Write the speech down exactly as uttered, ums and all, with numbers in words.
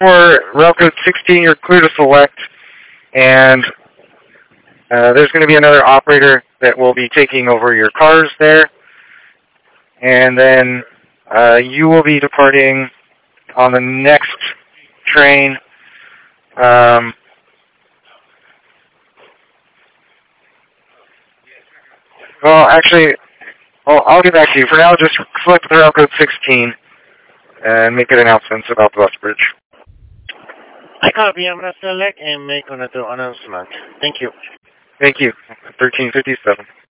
For rail code sixteen, you're clear to select, and uh, there's going to be another operator that will be taking over your cars there, and then uh, you will be departing on the next train. Um, well, actually, well, I'll get back to you. For now, just select the rail code sixteen and make an announcement about the bus bridge. I copy. I'm going to select and make another announcement. Thank you. Thank you. thirteen fifty-seven.